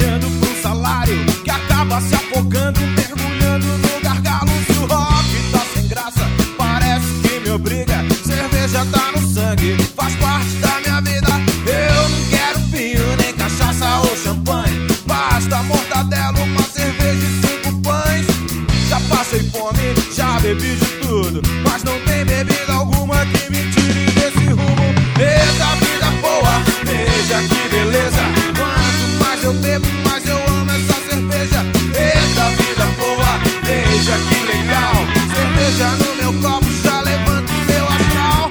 olhando pro salário que acaba se afogando, mergulhando no gargalo. Se o rock tá sem graça, parece que me obriga. Cerveja tá no sangue, faz parte da minha vida. Eu não quero vinho, nem cachaça ou champanhe. Basta mortadela, uma cerveja e 5 pães. Já passei fome, já bebi de tudo, mas não tem bebida alguma que me tire desse rumo. Eita vida boa, veja que beleza. Quanto mais eu bebo, mais eu amo essa cerveja. Eita vida boa, veja que legal. Cerveja no meu copo já levanta o meu astral.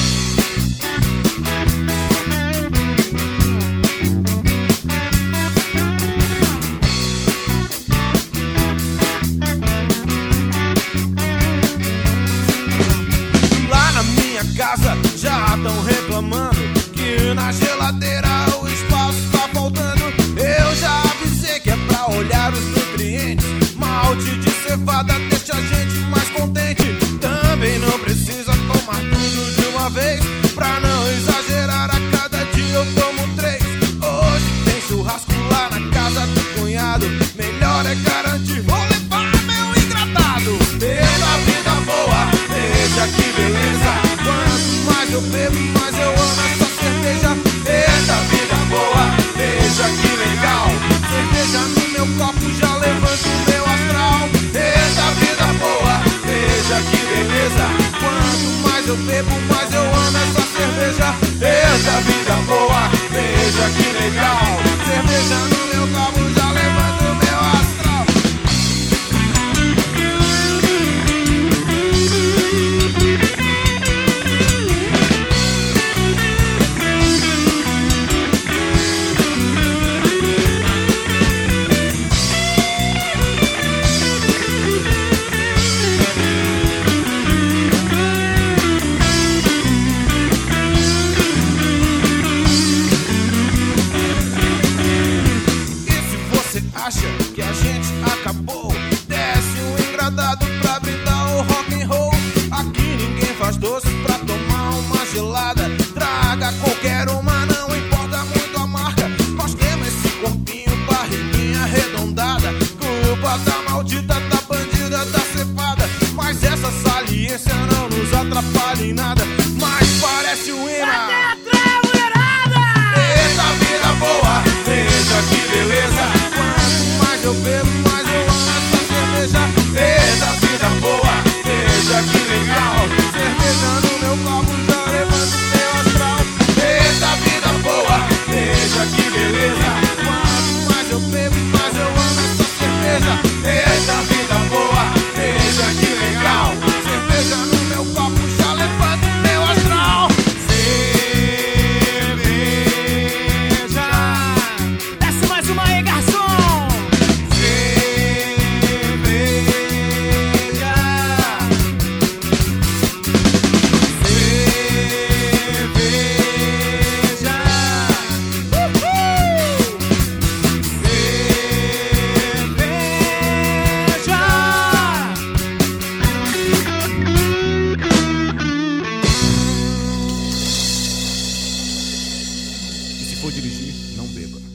Lá na minha casa já tão reclamando que na geladeira o espaço tá faltando. Eu já avisei que é pra olhar os nutrientes. Malte de cevada deixa a gente mais contente. Também não precisa tomar tudo de uma vez. Pra não exagerar, a cada dia eu tomo 3. Hoje tem churrasco lá na casa do cunhado. Melhor é garantir, vou levar meu hidratado. Pela vida boa, veja que beleza. Quanto mais eu bebo, mais eu amo essa cerveja. Eita vida boa, veja que legal. Cerveja no meu copo já levanta o meu astral. Eita vida boa, veja que beleza. Quanto mais eu bebo, mais eu amo essa cerveja. Eita vida boa, veja que legal. Cerveja no meu copo já levanta o meu astral. Acha que a gente acabou? Desce um engradado pra brindar o rock and roll. Aqui ninguém faz doce pra tomar uma gelada. Traga qualquer uma, não importa muito a marca. Nós temos esse corpinho, barriguinha arredondada. Culpa da maldita, da bandida, da cevada. Mas essa saliência não nos atrapalha em nada. Mas parece um imã. Eita vida boa, veja que beleza. Eu bebo, mas eu amo essa cerveja. Eita vida boa, veja que legal. Cerveja no meu copo já levanta o meu astral. Eita vida boa, veja que beleza. Quanto mais eu bebo, mais eu amo essa cerveja. Eita vida boa, veja que legal. Cerveja no meu copo já levanta o meu astral. Cerveja. Desce mais uma aí, garçom. Se for dirigir, não beba.